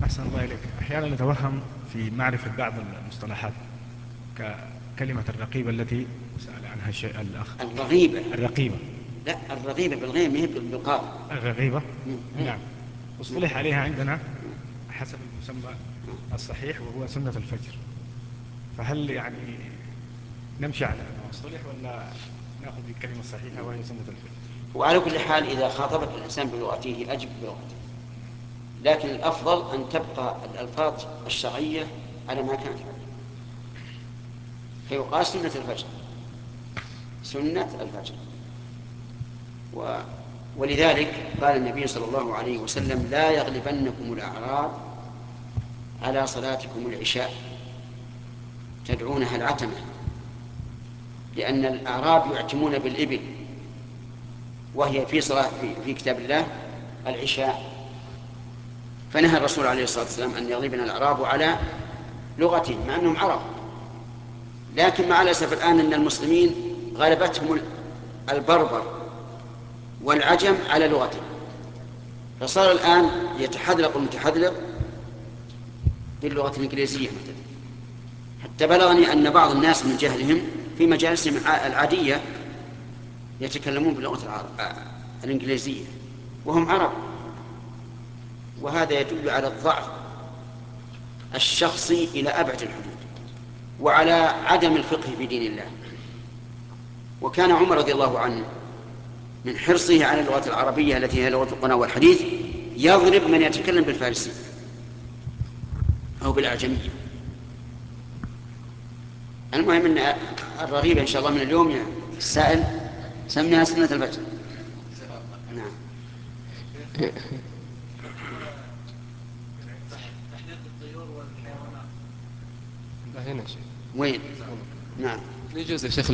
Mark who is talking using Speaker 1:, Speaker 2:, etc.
Speaker 1: أحسن الله إليك. أحيانا نتوهم في معرفة بعض المصطلحات، ككلمة الرقيبة التي سأل عنها الشيء الأخ.
Speaker 2: الرغيبة.
Speaker 1: الرقيبة.
Speaker 2: لا، الرغيبة بالغين ما هي بالقاف.
Speaker 1: الرغيبة.
Speaker 2: إيه.
Speaker 1: نعم. اصطلح عليها عندنا حسب المسمى الصحيح وهو سنة الفجر، فهل يعني نمشي على ما اصطلح ولا نأخذ بالكلمة الصحيحة وهي سنة الفجر؟
Speaker 2: وعلى كل حال إذا خاطبك الإنسان بلغته أجب بلغته، لكن الأفضل أن تبقى الألفاظ الشرعية على ما كانت عليه، فيقال سنة الفجر، سنة الفجر. ولذلك قال النبي صلى الله عليه وسلم: لا يغلبنكم الأعراب على صلاتكم العشاء تدعونها العتمة، لأن الأعراب يعتمون بالإبل، وهي في صلاة في كتاب الله العشاء، فنهى الرسول عليه الصلاة والسلام أن يغلبنا الأعراب على لغتهم مع أنهم عرب. لكن مع الأسف الآن أن المسلمين غلبتهم البربر والعجم على لغتهم، فصار الآن يتحذلق المتحذلق باللغة الإنجليزية مثلا، حتى بلغني أن بعض الناس من جهلهم في مجالسهم العادية يتكلمون باللغة الإنجليزية وهم عرب، وهذا يدل على الضعف الشخصي إلى أبعد الحدود، وعلى عدم الفقه في دين الله. وكان عمر رضي الله عنه من حرصه على اللغة العربية التي هي لغة القرآن والحديث يضرب من يتكلم بالفارسية أو بالأعجمية. المهم أن الرغيبة إن شاء الله من اليوم يا السائل سميها سنة الفجر. نعم.
Speaker 3: تحليق الطيور والحيوانات
Speaker 4: هنا شيء.
Speaker 2: وين؟ نعم.
Speaker 4: يجوز يا شيخ